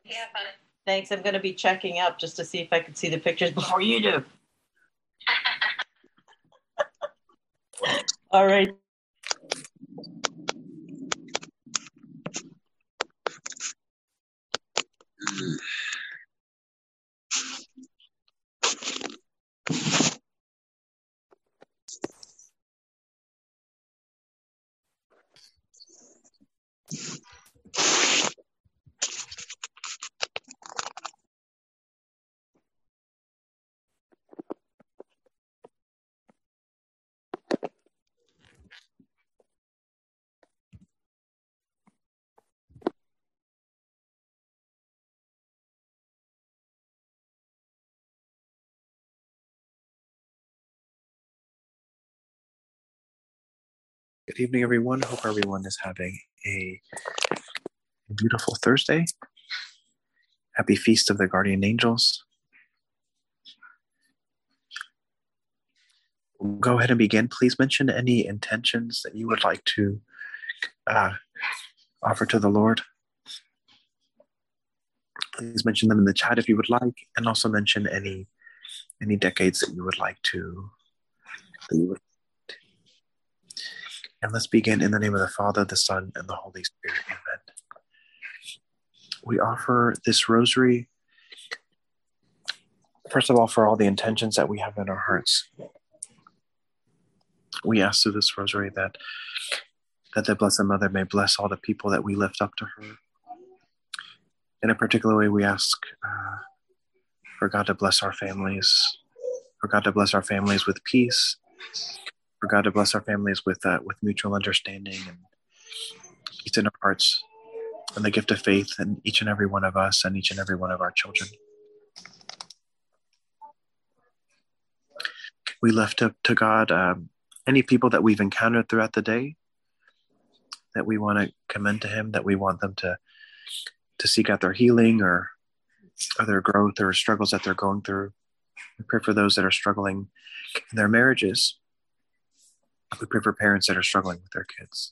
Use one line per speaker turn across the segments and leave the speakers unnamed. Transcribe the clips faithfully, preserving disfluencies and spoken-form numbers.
Yeah, fun. Thanks. I'm going to be checking up just to see if I can see the pictures before you do. All right.
Good evening, everyone. Hope everyone is having a beautiful Thursday. Happy Feast of the Guardian Angels. We'll go ahead and begin. Please mention any intentions that you would like to uh, offer to the Lord. Please mention them in the chat if you would like, and also mention any any decades that you would like to. That you would. And let's begin in the name of the Father, the Son, and the Holy Spirit. Amen. We offer this rosary, first of all, for all the intentions that we have in our hearts. We ask through this rosary that, that the Blessed Mother may bless all the people that we lift up to her. In a particular way, we ask uh, for God to bless our families, for God to bless our families with peace, for God to bless our families with uh, with mutual understanding and peace in our hearts, and the gift of faith in each and every one of us and each and every one of our children. We lift up to God um, any people that we've encountered throughout the day that we want to commend to Him, that we want them to to seek out their healing or, or their growth or struggles that they're going through. We pray for those that are struggling in their marriages. We pray for parents that are struggling with their kids.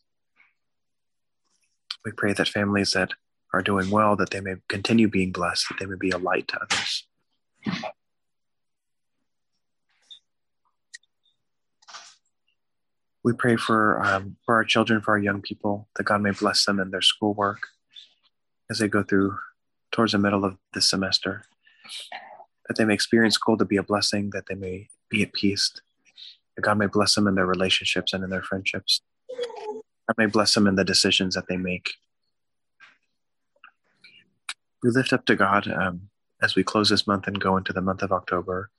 We pray that families that are doing well, that they may continue being blessed, that they may be a light to others. We pray for, um, for our children, for our young people, that God may bless them in their schoolwork as they go through towards the middle of this semester, that they may experience school to be a blessing, that they may be at peace, that God may bless them in their relationships and in their friendships. God may bless them in the decisions that they make. We lift up to God um, as we close this month and go into the month of October.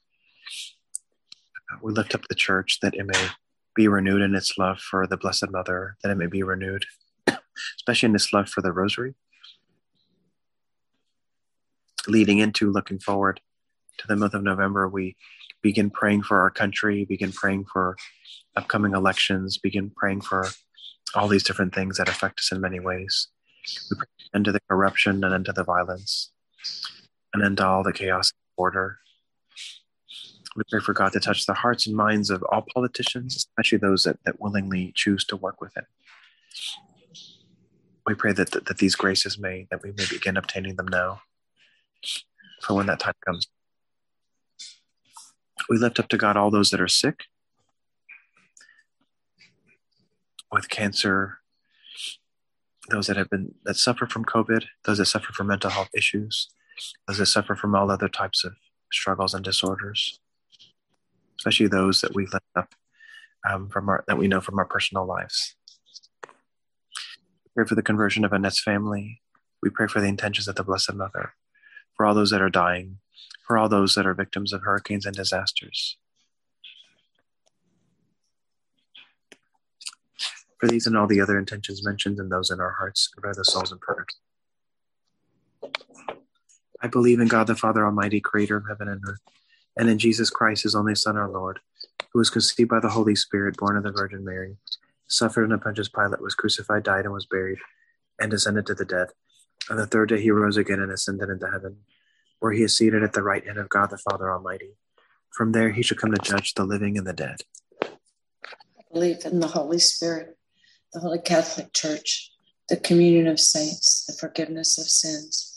We lift up the church, that it may be renewed in its love for the Blessed Mother, that it may be renewed, especially in its love for the Rosary. Leading into, looking forward to the month of November, we begin praying for our country, begin praying for upcoming elections, begin praying for all these different things that affect us in many ways. We pray an end to the corruption, an end to the violence, an end to all the chaos and order. We pray for God to touch the hearts and minds of all politicians, especially those that, that willingly choose to work with Him. We pray that, that, that these graces may, that we may begin obtaining them now, for when that time comes. We lift up to God all those that are sick with cancer, those that have been, that suffer from COVID, those that suffer from mental health issues, those that suffer from all other types of struggles and disorders, especially those that we lift up um, from our, that we know from our personal lives. We pray for the conversion of Annette's family. We pray for the intentions of the Blessed Mother, for all those that are dying, for all those that are victims of hurricanes and disasters. For these and all the other intentions mentioned and those in our hearts, prepare the souls and prayers. I believe in God the Father Almighty, creator of heaven and earth, and in Jesus Christ, His only Son, our Lord, who was conceived by the Holy Spirit, born of the Virgin Mary, suffered under Pontius Pilate, was crucified, died, and was buried, and descended to the dead. On the third day He rose again and ascended into heaven, where He is seated at the right hand of God the Father Almighty. From there He shall come to judge the living and the dead.
I believe in the Holy Spirit, the Holy Catholic Church, the communion of saints, the forgiveness of sins,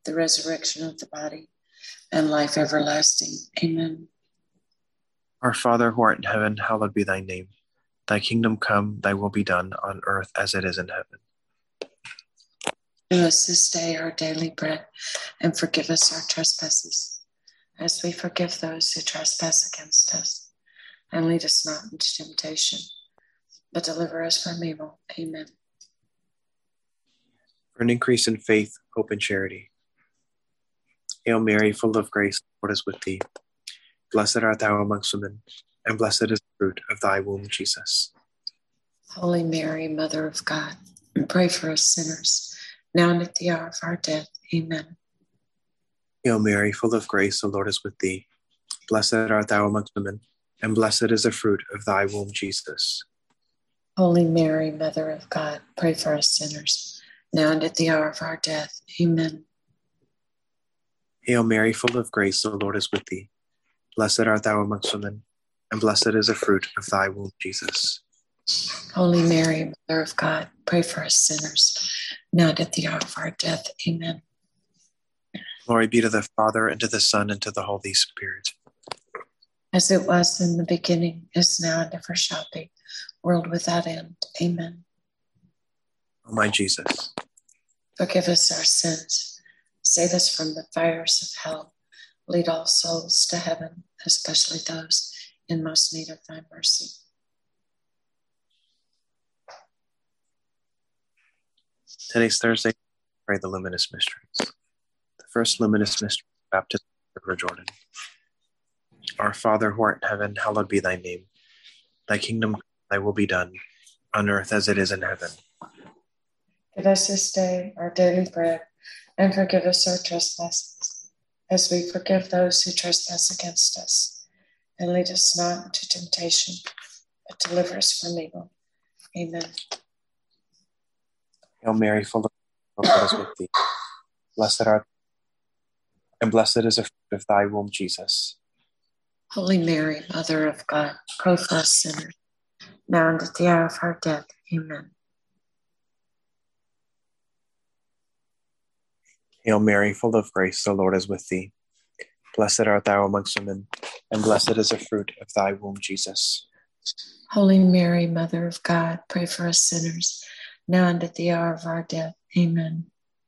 the resurrection of the body, and life everlasting. Amen.
Our Father who art in heaven, hallowed be thy name. Thy kingdom come, thy will be done on earth as it is in heaven.
Give us this day our daily bread, and forgive us our trespasses, as we forgive those who trespass against us. And lead us not into temptation, but deliver us from evil. Amen.
For an increase in faith, hope, and charity. Hail Mary, full of grace, the Lord is with thee. Blessed art thou amongst women, and blessed is the fruit of thy womb, Jesus.
Holy Mary, Mother of God, pray for us sinners, now and at the hour of our death. Amen.
Hail Mary, full of grace, the Lord is with thee. Blessed art thou amongst women, and blessed is the fruit of thy womb, Jesus.
Holy Mary, Mother of God, pray for us sinners, now and at the hour of our death. Amen.
Hail Mary, full of grace, the Lord is with thee. Blessed art thou amongst women, and blessed is the fruit of thy womb, Jesus.
Holy Mary, Mother of God, pray for us sinners, now and at the hour of our death. Amen.
Glory be to the Father, and to the Son, and to the Holy Spirit.
As it was in the beginning, is now, and ever shall be, world without end. Amen.
O my Jesus,
forgive us our sins, save us from the fires of hell, lead all souls to heaven, especially those in most need of thy mercy.
Today's Thursday, pray the luminous mysteries. The first luminous mystery, baptism of the River Jordan. Our Father who art in heaven, hallowed be thy name. Thy kingdom come, thy will be done, on earth as it is in heaven.
Give us this day our daily bread, and forgive us our trespasses, as we forgive those who trespass against us. And lead us not into temptation, but deliver us from evil. Amen.
Hail Mary, full of grace, the Lord is with thee. Blessed art thou, and blessed is the fruit of thy womb, Jesus.
Holy Mary, Mother of God, pray for us sinners, now and at the hour of our death. Amen.
Hail Mary, full of grace, the Lord is with thee. Blessed art thou amongst women, and blessed is the fruit of thy womb, Jesus.
Holy Mary, Mother of God, pray for us sinners, now and at the hour of our death. Amen.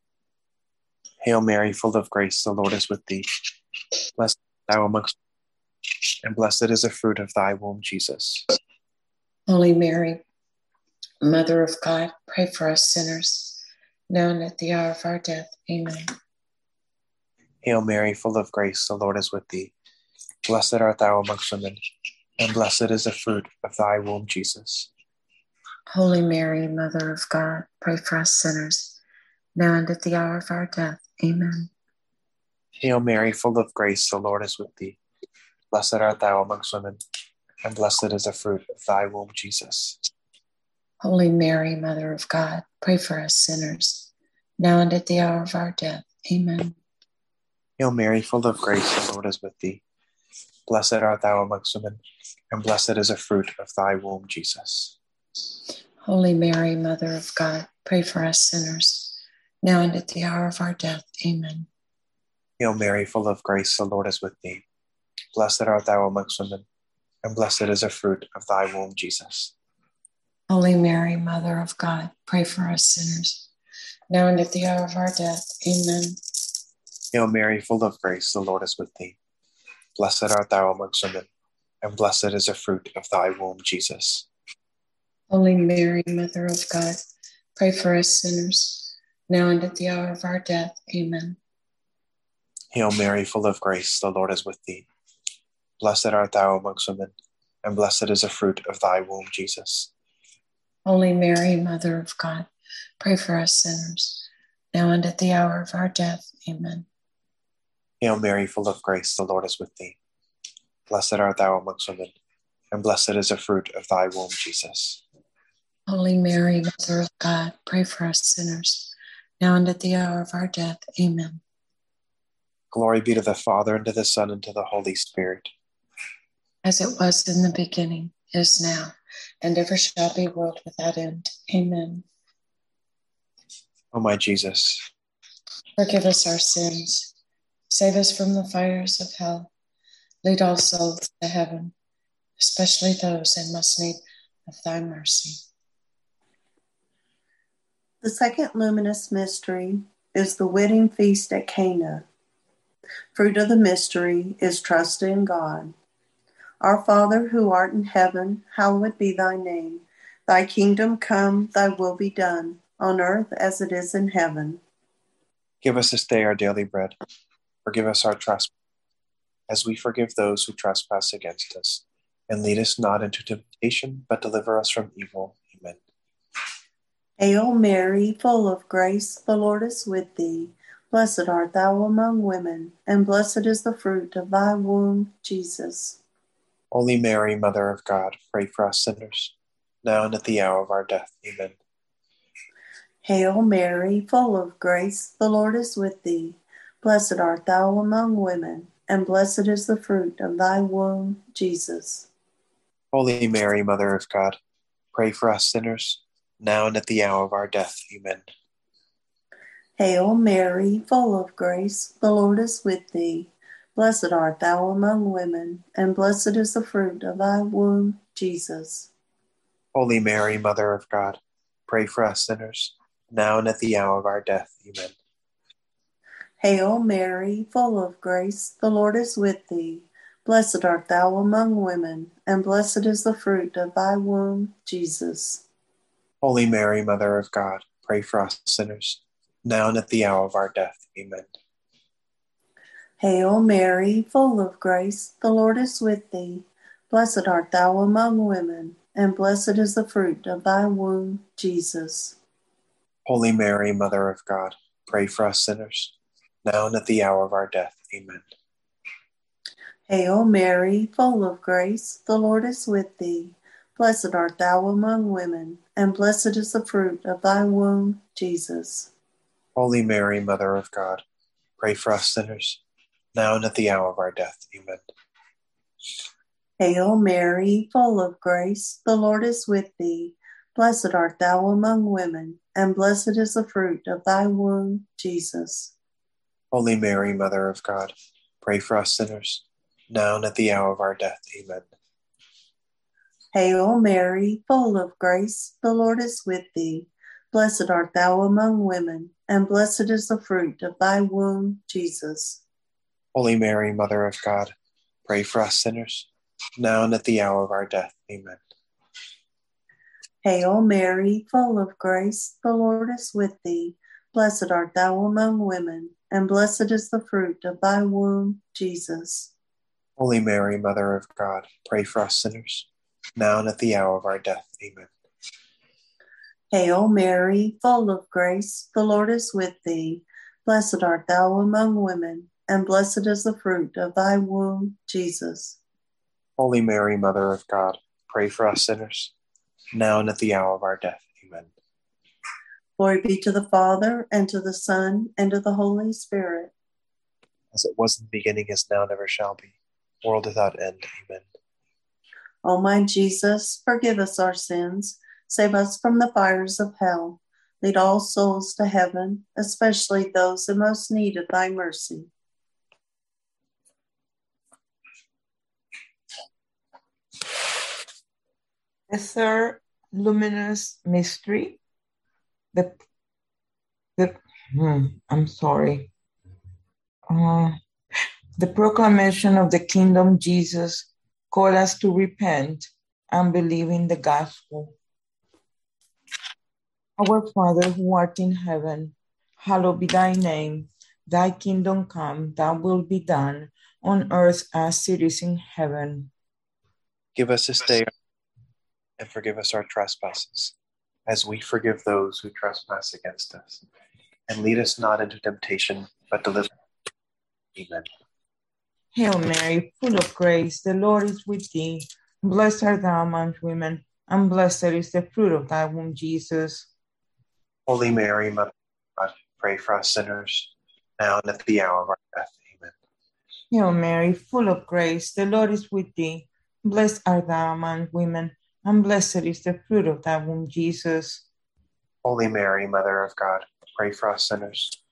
Hail Mary, full of grace, the Lord is with thee. Blessed art thou amongst women, and blessed is the fruit of thy womb, Jesus.
Holy Mary, Mother of God, pray for us sinners, now and at the hour of our death. Amen.
Hail Mary, full of grace, the Lord is with thee. Blessed art thou amongst women, and blessed is the fruit of thy womb, Jesus.
Holy Mary, Mother of God, pray for us sinners, now and at the hour of our death. Amen.
Hail Mary, full of grace, the Lord is with thee. Blessed art thou amongst women, and blessed is the fruit of thy womb, Jesus.
Holy Mary, Mother of God, pray for us sinners, now and at the hour of our death. Amen.
Hail Mary, full of grace, the Lord is with thee. Blessed art thou amongst women, and blessed is the fruit of thy womb, Jesus.
Holy Mary, Mother of God, pray for us sinners, now and at the hour of our death. Amen.
Hail Mary, full of grace, the Lord is with thee. Blessed art thou amongst women, and blessed is the fruit of thy womb, Jesus.
Holy Mary, Mother of God, pray for us sinners, now and at the hour of our death. Amen.
Hail Mary, full of grace, the Lord is with thee. Blessed art thou amongst women, and blessed is the fruit of thy womb, Jesus.
Holy Mary, Mother of God, pray for us sinners, now and at the hour of our death. Amen.
Hail Mary, full of grace, the Lord is with thee. Blessed art thou amongst women, and blessed is the fruit of thy womb, Jesus.
Holy Mary, Mother of God, pray for us sinners, now and at the hour of our death. Amen.
Hail Mary, full of grace, the Lord is with thee. Blessed art thou amongst women, and blessed is the fruit of thy womb, Jesus.
Holy Mary, Mother of God, pray for us sinners, now and at the hour of our death. Amen.
Glory be to the Father, and to the Son, and to the Holy Spirit.
As it was in the beginning, is now, and ever shall be, world without end. Amen.
O my Jesus,
Forgive us our sins. Save us from the fires of hell. Lead all souls to heaven, especially those in most need of thy mercy.
The second luminous mystery is the wedding feast at Cana. Fruit of the mystery is trust in God. Our Father who art in heaven, hallowed be thy name. Thy kingdom come, thy will be done, on earth as it is in heaven.
Give us this day our daily bread. Forgive us our trespasses, as we forgive those who trespass against us. And lead us not into temptation, but deliver us from evil. Amen.
Hail Mary, full of grace, the Lord is with thee. Blessed art thou among women, and blessed is the fruit of thy womb, Jesus.
Holy Mary, Mother of God, pray for us sinners, now and at the hour of our death. Amen.
Hail Mary, full of grace, the Lord is with thee. Blessed art thou among women, and blessed is the fruit of thy womb, Jesus.
Holy Mary, Mother of God, pray for us sinners, now and at the hour of our death. Amen.
Hail Mary, full of grace, the Lord is with thee. Blessed art thou among women, and blessed is the fruit of thy womb, Jesus.
Holy Mary, Mother of God, pray for us sinners, now and at the hour of our death. Amen.
Hail Mary, full of grace, the Lord is with thee. Blessed art thou among women, and blessed is the fruit of thy womb, Jesus.
Holy Mary, Mother of God, pray for us sinners, now and at the hour of our death. Amen.
Hail Mary, full of grace, the Lord is with thee. Blessed art thou among women, and blessed is the fruit of thy womb, Jesus.
Holy Mary, Mother of God, pray for us sinners, now and at the hour of our death. Amen.
Hail Mary, full of grace, the Lord is with thee. Blessed art thou among women, and blessed is the fruit of thy womb, Jesus.
Holy Mary, Mother of God, pray for us sinners, now and at the hour of our death. Amen.
Hail Mary, full of grace, the Lord is with thee. Blessed art thou among women, and blessed is the fruit of thy womb, Jesus.
Holy Mary, Mother of God, pray for us sinners, now and at the hour of our death. Amen.
Hail Mary, full of grace, the Lord is with thee. Blessed art thou among women, and blessed is the fruit of thy womb, Jesus.
Holy Mary, Mother of God, pray for us sinners, now and at the hour of our death. Amen.
Hail Mary, full of grace, the Lord is with thee. Blessed art thou among women, and blessed is the fruit of thy womb, Jesus.
Holy Mary, Mother of God, pray for us sinners, now and at the hour of our death. Amen.
Hail Mary, full of grace, the Lord is with thee. Blessed art thou among women, and blessed is the fruit of thy womb, Jesus.
Holy Mary, Mother of God, pray for us sinners, now and at the hour of our death. Amen.
Glory be to the Father, and to the Son, and to the Holy Spirit.
As it was in the beginning, is now, and ever shall be, world without end. Amen.
O my Jesus, forgive us our sins, save us from the fires of hell. Lead all souls to heaven, especially those in most need of thy mercy.
The third luminous mystery, the, the hmm, I'm sorry, uh, the proclamation of the kingdom. Jesus called us to repent and believe in the gospel. Our Father who art in heaven, hallowed be thy name. Thy kingdom come, thy will be done on earth as it is in heaven.
Give us this day, and forgive us our trespasses, as we forgive those who trespass against us. And lead us not into temptation, but deliver us. Amen.
Hail Mary, full of grace, the Lord is with thee. Blessed art thou among women, and blessed is the fruit of thy womb, Jesus.
Holy Mary, Mother of God, pray for us sinners, now and at the hour of our death. Amen.
Hail Mary, full of grace, the Lord is with thee. Blessed art thou among women, and blessed is the fruit of thy womb, Jesus.
Holy Mary, Mother of God, pray for us sinners,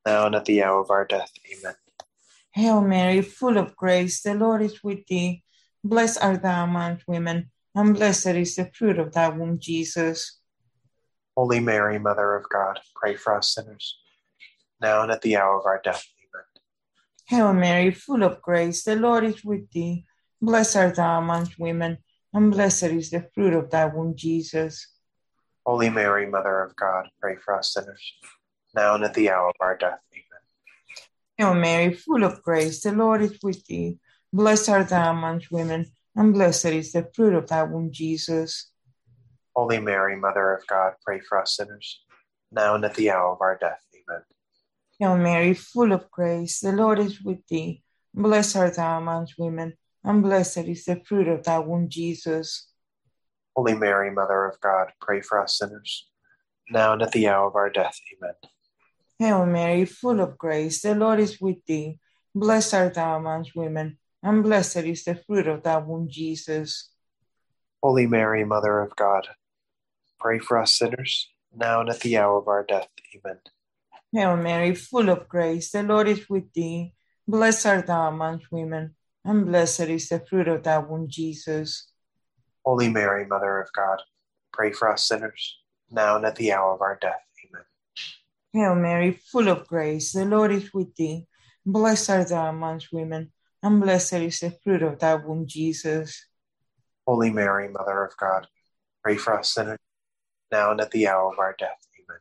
now and at the hour of our death. Amen.
Hail Mary, full of grace, the Lord is with thee. Blessed art thou among women, and blessed is the fruit of thy womb, Jesus.
Holy Mary, Mother of God, pray for us sinners, now and at the hour of our death. Amen.
Hail Mary, full of grace, the Lord is with thee. Blessed art thou among women, and blessed is the fruit of thy womb, Jesus.
Holy Mary, Mother of God, pray for us sinners, now and at the hour of our death. Amen.
Hail Mary, full of grace, the Lord is with thee. Blessed art thou among women, and blessed is the fruit of thy womb, Jesus.
Holy Mary, Mother of God, pray for us sinners, now and at the hour of our death. Amen.
Hail Mary, full of grace, the Lord is with thee. Blessed art thou among women, and blessed is the fruit of thy womb, Jesus.
Holy Mary, Mother of God, pray for us sinners, now and at the hour of our death. Amen.
Hail Mary, full of grace, the Lord is with thee. Blessed art thou among women, and blessed is the fruit of thy womb, Jesus.
Holy Mary, Mother of God, pray for us sinners, now and at the hour of our death. Amen.
Hail Mary, full of grace, the Lord is with thee. Blessed art thou among women, and blessed is the fruit of thy womb, Jesus.
Holy Mary, Mother of God, pray for us sinners, now and at the hour of our death. Amen.
Hail Mary, full of grace, the Lord is with thee. Blessed art thou among women, and blessed is the fruit of thy womb, Jesus.
Holy Mary, Mother of God, pray for us sinners, now and at the hour of our death. Amen.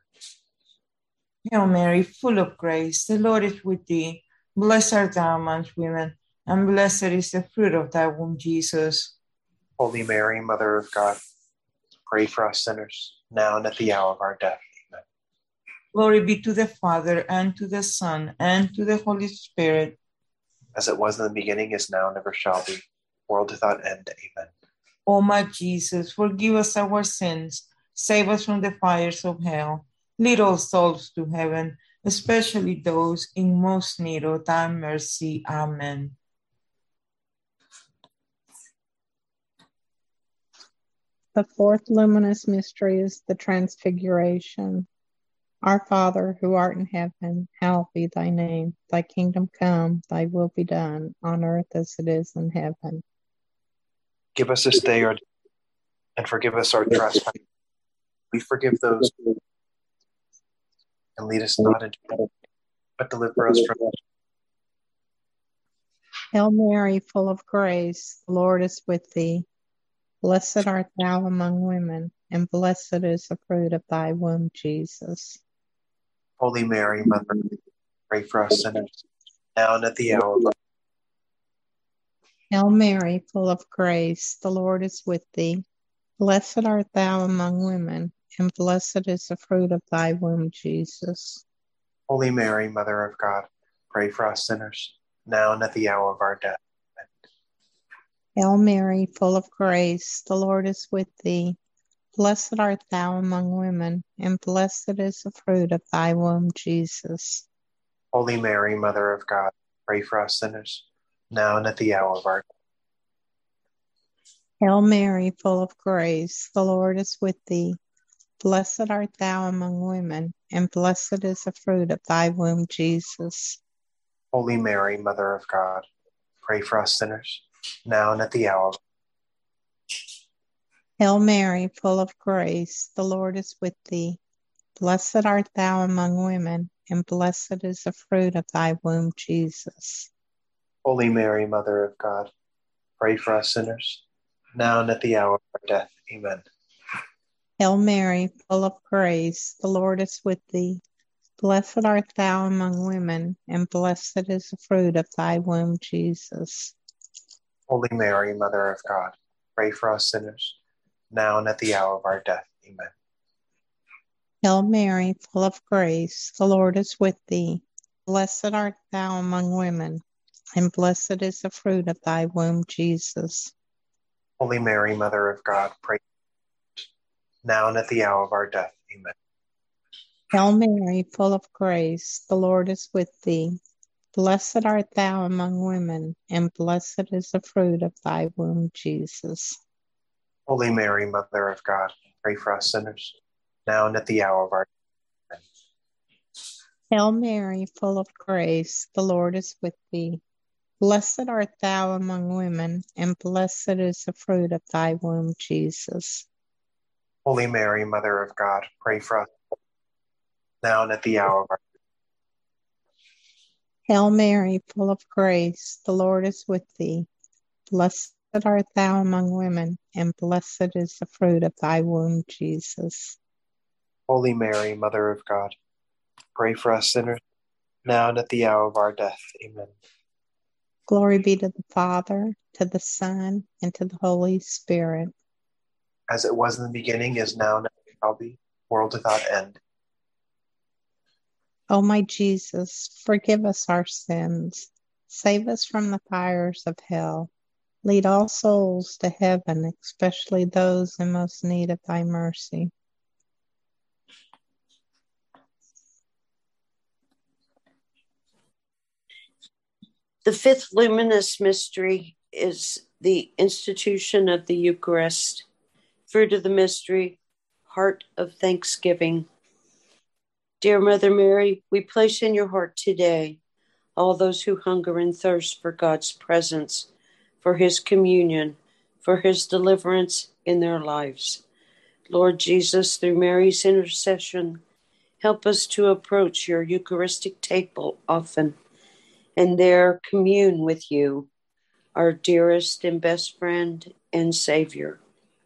Hail Mary, full of grace, the Lord is with thee. Blessed art thou among women, and blessed is the fruit of thy womb, Jesus.
Holy Mary, Mother of God, pray for us sinners, now and at the hour of our death. Amen.
Glory be to the Father, and to the Son, and to the Holy Spirit.
As it was in the beginning, is now, and ever shall be, world without end. Amen.
O my Jesus, forgive us our sins, save us from the fires of hell, lead all souls to heaven, especially those in most need of thy mercy. Amen.
The fourth luminous mystery is the Transfiguration. Our Father, who art in heaven, hallowed be thy name. Thy kingdom come, thy will be done, on earth as it is in heaven.
Give us this day our, and forgive us our trespasses. We forgive those, and lead us not into evil, but deliver us from evil.
Hail Mary, full of grace, the Lord is with thee. Blessed art thou among women, and blessed is the fruit of thy womb, Jesus.
Holy Mary, Mother of God, pray for us sinners, now and at the hour of our death.
Hail Mary, full of grace, the Lord is with thee. Blessed art thou among women, and blessed is the fruit of thy womb, Jesus.
Holy Mary, Mother of God, pray for us sinners, now and at the hour of our death. Amen.
Hail Mary, full of grace, the Lord is with thee. Blessed art thou among women, and blessed is the fruit of thy womb, Jesus.
Holy Mary, Mother of God, pray for us sinners, now and at the hour of our death.
Hail Mary, full of grace, the Lord is with thee. Blessed art thou among women, and blessed is the fruit of thy womb, Jesus.
Holy Mary, Mother of God, pray for us sinners, now and at the hour of our death.
Hail Mary, full of grace, the Lord is with thee. Blessed art thou among women, and blessed is the fruit of thy womb, Jesus.
Holy Mary, Mother of God, pray for us sinners, now and at the hour of our death. Amen.
Hail Mary, full of grace, the Lord is with thee. Blessed art thou among women, and blessed is the fruit of thy womb, Jesus.
Holy Mary, Mother of God, pray for us sinners, now and at the hour of our death. Amen.
Hail Mary, full of grace, the Lord is with thee. Blessed art thou among women, and blessed is the fruit of thy womb, Jesus.
Holy Mary, Mother of God, pray for us, now and at the hour of our death. Amen.
Hail Mary, full of grace, the Lord is with thee. Blessed art thou among women, and blessed is the fruit of thy womb, Jesus.
Holy Mary, Mother of God, pray for us sinners, now and at the hour of our death. Amen.
Hail Mary, full of grace, the Lord is with thee. Blessed art thou among women, and blessed is the fruit of thy womb, Jesus.
Holy Mary, Mother of God, pray for us now and at the hour of our death.
Hail Mary, full of grace, the Lord is with thee. Blessed art thou among women, and blessed is the fruit of thy womb, Jesus.
Holy Mary, Mother of God, pray for us sinners now and at the hour of our death. Amen.
Glory be to the Father, to the Son, and to the Holy Spirit.
As it was in the beginning, is now, and ever shall be, world without end.
O my Jesus, forgive us our sins. Save us from the fires of hell. Lead all souls to heaven, especially those in most need of thy mercy.
The fifth luminous mystery is the institution of the Eucharist. Fruit of the mystery, heart of thanksgiving. Dear Mother Mary, we place in your heart today all those who hunger and thirst for God's presence, for his communion, for his deliverance in their lives. Lord Jesus, through Mary's intercession, help us to approach your Eucharistic table often and there commune with you, our dearest and best friend and Savior.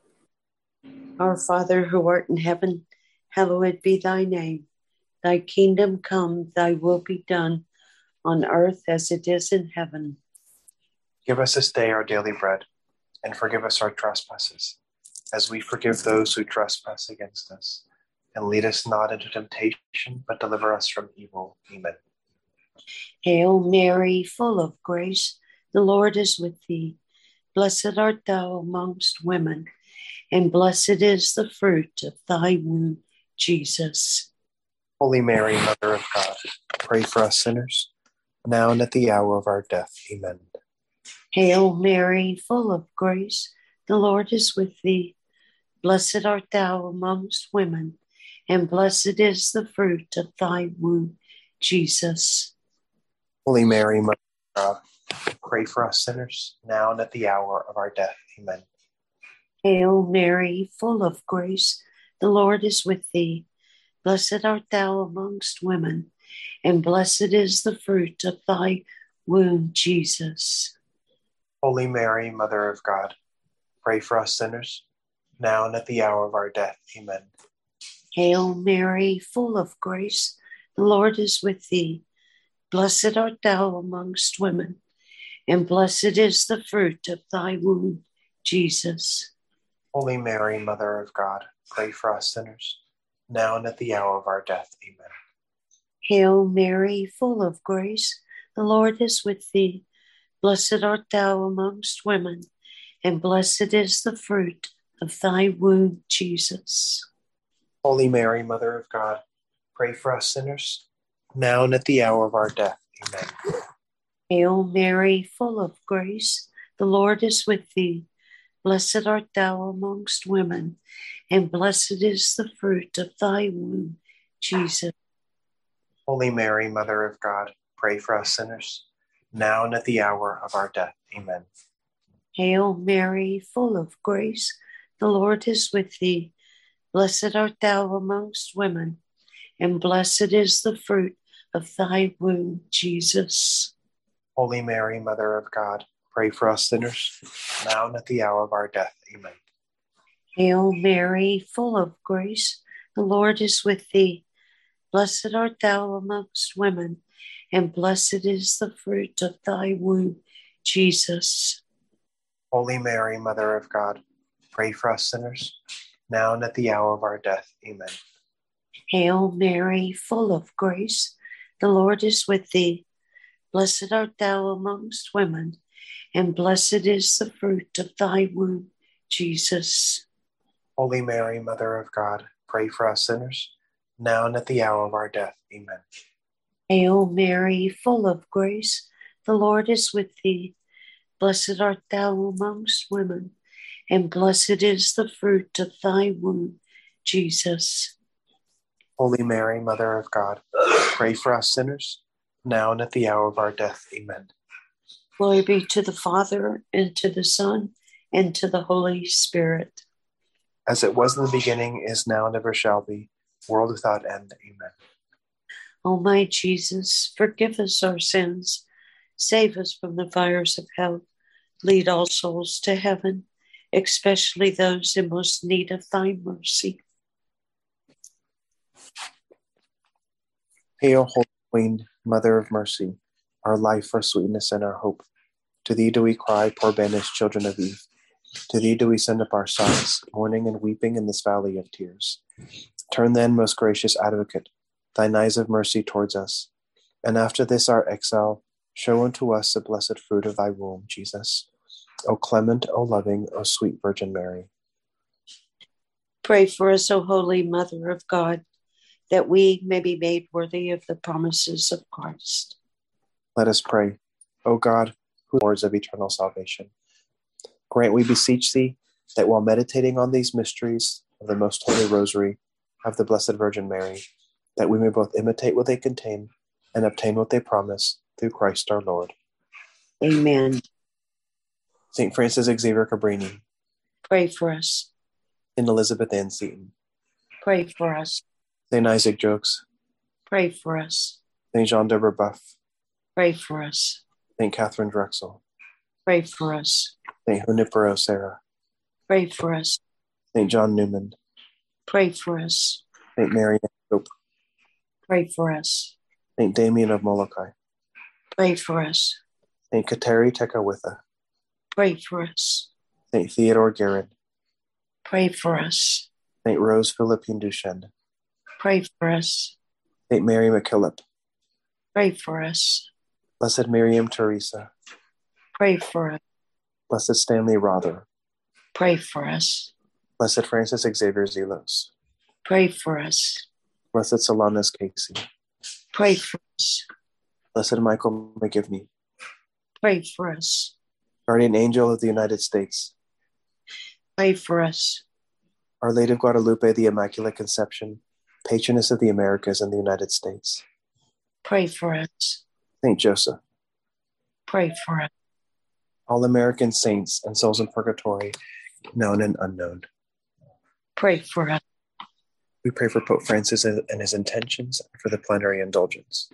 Our Father who art in heaven, hallowed be thy name. Thy kingdom come, thy will be done, on earth as it is in heaven.
Give us this day our daily bread, and forgive us our trespasses, as we forgive those who trespass against us. And lead us not into temptation, but deliver us from evil. Amen.
Hail Mary, full of grace, the Lord is with thee. Blessed art thou amongst women, and blessed is the fruit of thy womb, Jesus.
Holy Mary, Mother of God, pray for us sinners, now and at the hour of our death. Amen.
Hail Mary, full of grace, the Lord is with thee. Blessed art thou amongst women, and blessed is the fruit of thy womb, Jesus.
Holy Mary, Mother of God, pray for us sinners, now and at the hour of our death. Amen.
Hail Mary, full of grace, the Lord is with thee. Blessed art thou amongst women, and blessed is the fruit of thy womb, Jesus.
Holy Mary, Mother of God, pray for us sinners, now and at the hour of our death. Amen.
Hail Mary, full of grace, the Lord is with thee. Blessed art thou amongst women, and blessed is the fruit of thy womb, Jesus.
Holy Mary, Mother of God, pray for us sinners, now and at the hour of our death. Amen.
Hail Mary, full of grace, the Lord is with thee. Blessed art thou amongst women, and blessed is the fruit of thy womb, Jesus.
Holy Mary, Mother of God, pray for us sinners, now and at the hour of our death. Amen.
Hail Mary, full of grace, the Lord is with thee. Blessed art thou amongst women, and blessed is the fruit of thy womb, Jesus.
Holy Mary, Mother of God, pray for us sinners, now and at the hour of our death. Amen.
Hail Mary, full of grace, the Lord is with thee. Blessed art thou amongst women, and blessed is the fruit of thy womb, Jesus.
Holy Mary, Mother of God, pray for us sinners, now and at the hour of our death. Amen.
Hail Mary, full of grace, the Lord is with thee. Blessed art thou amongst women, and blessed is the fruit of thy womb, Jesus.
Holy Mary, Mother of God, pray for us sinners, now and at the hour of our death. Amen.
Hail Mary, full of grace, the Lord is with thee. Blessed art thou amongst women, and blessed is the fruit of thy womb, Jesus.
Holy Mary, Mother of God, pray for us sinners, now and at the hour of our death. Amen.
Hail Mary, full of grace, the Lord is with thee. Blessed art thou amongst women, and blessed is the fruit of thy womb, Jesus.
Holy Mary, Mother of God, pray for us sinners, now and at the hour of our death. Amen.
Glory be to the Father, and to the Son, and to the Holy Spirit.
As it was in the beginning, is now, and ever shall be, world without end. Amen.
O my Jesus, forgive us our sins, save us from the fires of hell, lead all souls to heaven, especially those in most need of thy mercy.
Hail, Holy Queen, Mother of Mercy, our life, our sweetness, and our hope. To thee do we cry, poor banished children of Eve. To thee do we send up our sighs, mourning and weeping in this valley of tears. Turn then, most gracious Advocate, thine eyes of mercy towards us, and after this our exile, show unto us the blessed fruit of thy womb, Jesus. O clement, O loving, O sweet Virgin Mary.
Pray for us, O Holy Mother of God, that we may be made worthy of the promises of Christ.
Let us pray. O God, who words of eternal salvation, grant, we beseech thee, that while meditating on these mysteries of the most holy rosary of the Blessed Virgin Mary, that we may both imitate what they contain and obtain what they promise, through Christ our Lord.
Amen.
Saint Francis Xavier Cabrini,
Pray for us.
Saint Elizabeth Ann Seton,
Pray for us.
Saint Isaac Jokes,
Pray for us.
Saint Jean de Brebeuf,
Pray for us.
Saint Catherine Drexel,
Pray for us.
Saint Junipero Serra,
Pray for us.
Saint John Newman,
Pray for us.
Saint Mary Ann Cope,
Pray for us.
Saint Damien of Molokai,
Pray for us.
Saint Kateri Tekakwitha,
Pray for us.
Saint Theodore Guerin,
Pray for us.
Saint Rose Philippine Duchesne,
Pray for us.
Saint Mary MacKillop,
Pray for us.
Blessed Miriam Teresa,
Pray for us.
Blessed Stanley Rother,
Pray for us.
Blessed Francis Xavier Zelos,
Pray for us.
Blessed Solanus Casey,
Pray for us.
Blessed Michael McGivney,
Pray for us.
Guardian Angel of the United States,
Pray for us.
Our Lady of Guadalupe, the Immaculate Conception, Patroness of the Americas and the United States,
Pray for us.
Saint Joseph,
Pray for us.
all American saints and souls in purgatory, known and unknown.
Pray for us.
We pray for Pope Francis and his intentions, and for the plenary indulgence.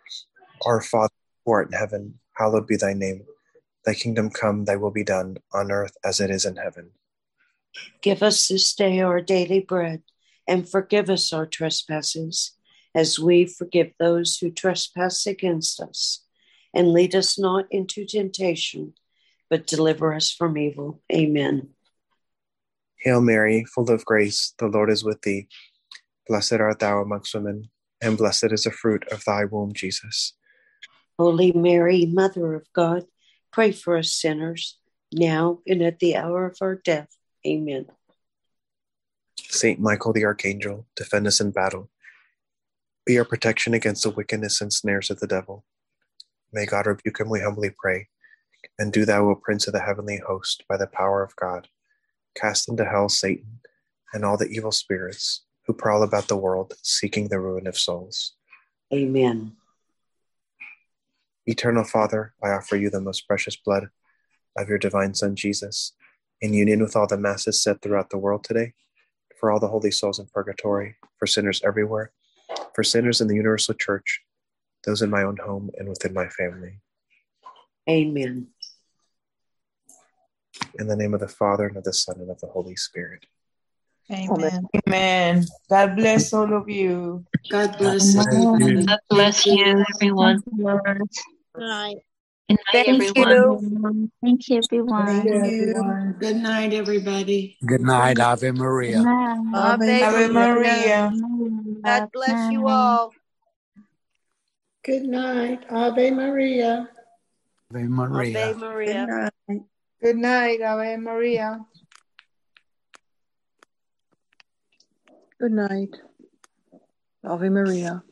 Our Father, who art in heaven, hallowed be thy name. Thy kingdom come, thy will be done, on earth as it is in heaven.
Give us this day our daily bread, and forgive us our trespasses, as we forgive those who trespass against us. And lead us not into temptation, but deliver us from evil. Amen.
Hail Mary, full of grace, the Lord is with thee. Blessed art thou amongst women, and blessed is the fruit of thy womb, Jesus.
Holy Mary, Mother of God, pray for us sinners, now and at the hour of our death. Amen.
Saint Michael the Archangel, defend us in battle. Be our protection against the wickedness and snares of the devil. May God rebuke him, we humbly pray. And do thou, O Prince of the heavenly host, by the power of God, cast into hell Satan and all the evil spirits who prowl about the world, seeking the ruin of souls.
Amen.
Eternal Father, I offer you the most precious blood of your divine Son, Jesus, in union with all the masses said throughout the world today, for all the holy souls in purgatory, for sinners everywhere, for sinners in the universal church, those in my own home and within my family.
Amen.
In the name of the Father, and of the Son, and of the Holy Spirit.
Amen.
Amen. God bless all of you.
God bless everybody.
God bless you, everyone.
Right.
Good night,
Thank
everyone.
you. Thank you, everyone.
Thank you.
Good night, everybody.
Good night, Ave
Good
Maria.
night.
Ave
Ave
Maria.
Maria.
God bless you all.
Good night, Ave Maria.
Ave Maria.
Ave
Good
Maria.
night.
Good night, Ave Maria.
Good night. Ave Maria.